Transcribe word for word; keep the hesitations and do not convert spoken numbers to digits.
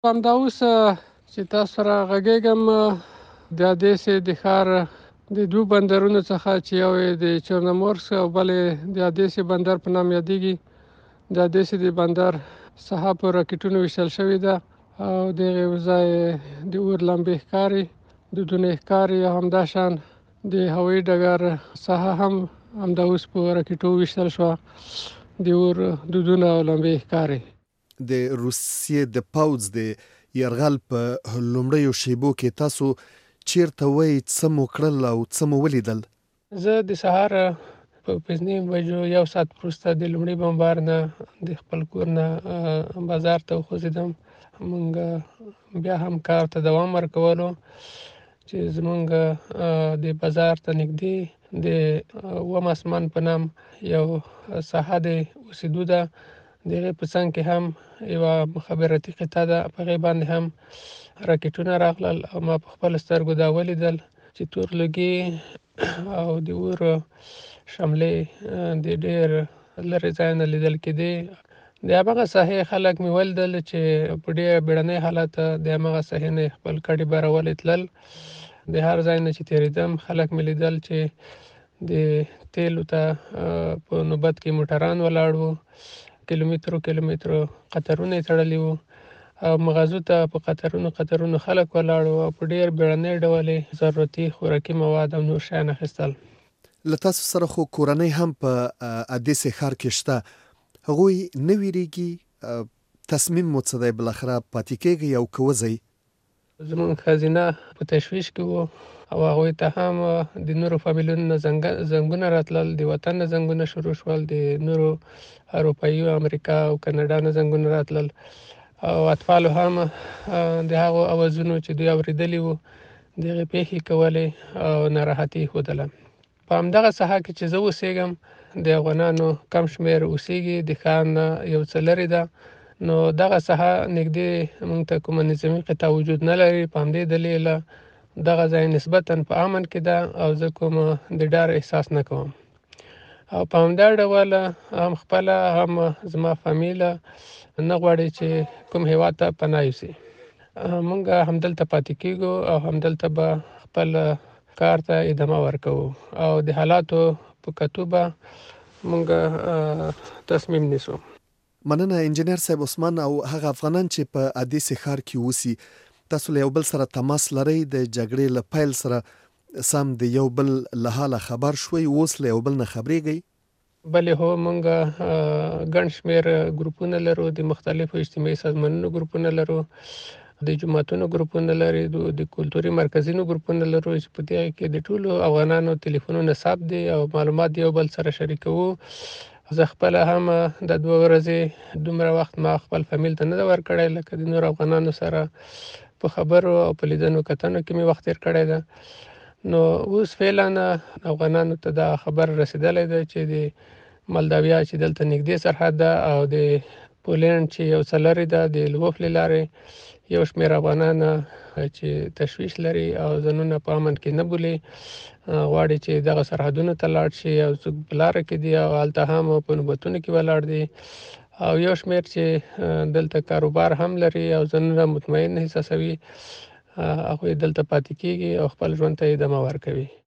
همدا اوس چې تاسو سره غږېږم د اودیسې د ښار د دوو بندرونو څخه چې یو یې د چورنمورسک او بل یې د اودیسې بندر په نام یادیږي. د اودیسې د بندر ساحه په راکټونو ویشتل شوې ده او د هغې یو ځای د اور لمبې ښکاري، دودونه یې ښکاري او همداشان د هوایي ډګر ساحه هم همدا اوس په راکټو ویشتل شوه، د اور دودونه او لمبې ښکاري. د روسیې د پوځ د یرغل په لومړیو شیبو کې تاسو چیرته وئ، څه مو کړل او څه مو ولیدل؟ زه د سهار په پنځه نیمو بجو یو ساعت وروسته د لومړي بمبار نه د خپل کور نه بازار ته وخوځېدم. موږ بیا هم کار ته دوام ورکولو چې زموږ د بازار ته نږدې د اووم اسمان په نام یو ساحه د اوسېدو ده. د هغې په څنګ کې هم یوه مخابراتي قطعه ده، په هغې باندې هم راکټونه راغلل او ما په خپلو سترګو دا ولیدل چې تور لوګي او د اور شملې د ډېر لرې ځای نه لیدل کېدې. د همغه ساحې خلک مې ولیدل چې په ډېر بیړني حالت د همغه ساحې نه خپل کډې بارولې تلل. د هر ځای نه چې تېرېدم خلک مې لیدل چې د تیلو ته په نوبت کې موټران ولاړ وو، کیلومترو کیلومترو قطارونه یې تړلي وو او مغازو ته په قطارونو قطارونو خلک ولاړ وو او په ډېر بیړني ډول یې ضرورتي خوراکي مواد او نور شیان اخیستل. له تاسو سره خو کورنۍ هم په اودیسې ښار کې شته، هغوی نه ویرېږي؟ تصمیم مو څه دی؟ بالاخره پاتې کېږئ او که وځئ؟ زموږ ښځینه په تشویش کې وو او هغوی ته هم د نورو فامیلونو نه زنګونه راتلل، د وطن نه زنګونه شروع شول، د نورو اروپایي او امریکا او کاناډا نه زنګونه راتلل او اطفالو هم د هغو اوازونو چې دوی اورېدلي وو د هغې پېښې کولې او ناراحتي یې ښودله. په همدغه ساحه کې چې زه اوسېږم د افغانانو کم شمېر اوسېږي، د ښار نه یو څه لرې ده، نو دغه ساحه نږدې موږ ته کومه نظامي قطعه وجود نه لري. په همدې دلیله دغه ځای نسبتاً په امن کې ده او زه کوم د ډار احساس نه کوم او په همدا ډول هم خپله هم زما فامیله نه غواړي چې کوم هېواد ته پناه یوسي. موږ همدلته پاتې کېږو او همدلته به خپل کار ته ادامه ورکوو او د حالاتو په کتو به موږ تصمیم نیسو. مننه انجینر صاحب عثمان. او هغه افغانان چې په اودیسې ښار کې اوسي، تاسو له یو بل سره تماس لرئ؟ د جګړې له پیل سره سم د یو بل له حاله خبر شوئ؟ اوس له یو بل نه خبرېږئ؟ بلې هو، موږ ګڼ شمېر ګروپونه لرو، د مختلفو اجتماعي سازمانونو ګروپونه لرو، د جوماتونو ګروپونه لري، د کلتوري مرکزونو ګروپونه لرو چې په دې کې د ټولو افغانانو تلیفونونه ثبت دي او معلومات یو بل سره شریکوو. زه خپله هم د دوه ورځې دومره وخت ما خپل فامیل ته نه ده ورکړی لکه د نورو افغانانو سره په خبرو او په لیدنو کتنو کې مې وخت تېر کړی ده. نو اوس فعلا افغانانو ته دا خبر رسېدلی ده چې د مالداویا چې دلته نږدې سرحد ده او د پولینډ چې یو څه لرې ده د لوف له لارې یو شمېر افغانان چې تشویش لري او ځانونه په امن کې نه بولي غواړي چې دغه سرحدونو ته لاړ شي او څوک په لاره کې دي او هلته هم په نوبتونو کې ولاړ دي او یو شمېر چې دلته کاروبار هم لري او ځانونه مطمئن احساسوي هغوی دلته پاتې کېږي او خپل ژوند ته ادامه ورکوي.